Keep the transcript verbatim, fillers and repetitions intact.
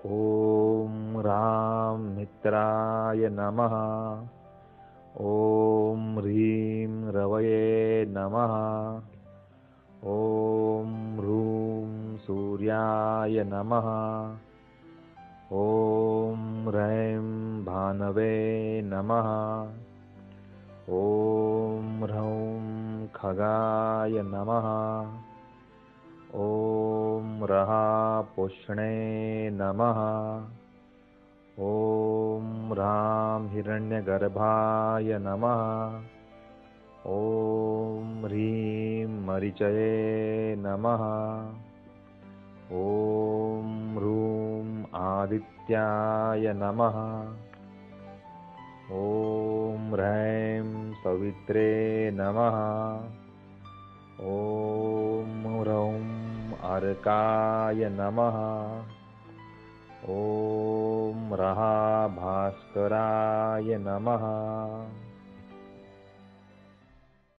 ॐ रां मित्राय नमः। ॐ ह्रीं रवये नमः। ॐ ह्रूं सूर्याय नमः। ॐ ह्रैं भानवे नमः। ॐ ह्रौं खगाय नमः। ॐ रः पुष्णे नमः। ॐ ह्रां हिरण्यगर्भाय नमः। ॐ ह्रीं मरीचये नमः। ॐ ह्रूं आदित्याय नमः। ॐ ह्रैं सवित्रे नमः। ॐ ह्रौं अर्काय नमः। ॐ रः भास्कराय नमः।